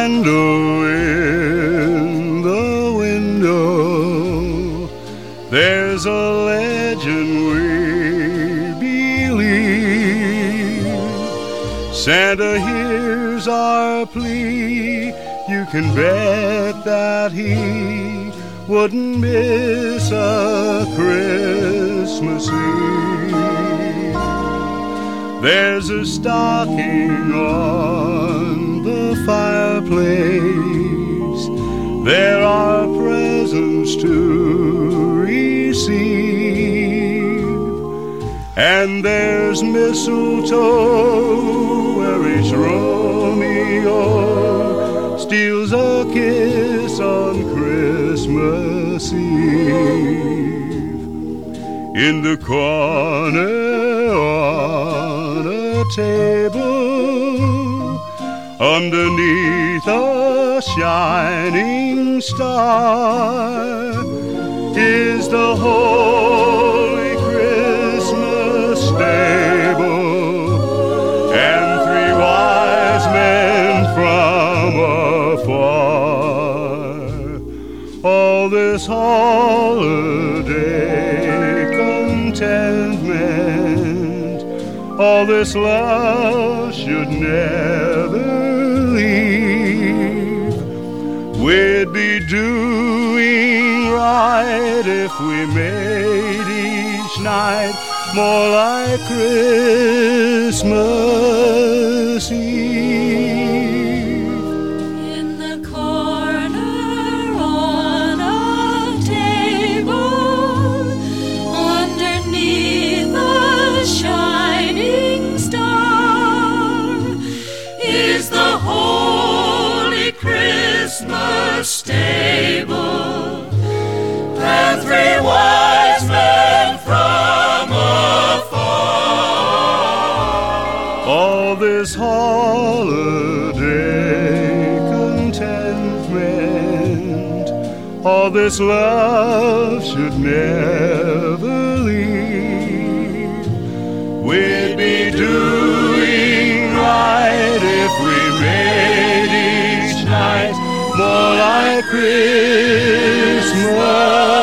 candle in the window, there's a legend we believe. Santa hears our plea, you can bet that he wouldn't miss a Christmas Eve. There's a stocking on the fireplace, there are presents to receive, and there's mistletoe where each Romeo steals a kiss on Christmas Eve. In the corner on a table, underneath a shining star, is the holy Christmas stable, and three wise men from afar. All this holiday contentment, all this love should never leave. We'd be doing right if we made each night more like Christmas Eve. In the corner on a table, underneath a shining star, is the holy Christmas stable, and three wise men from afar. All this holiday contentment, all this love should never leave. We'd be doing right if we made each night more like Christmas.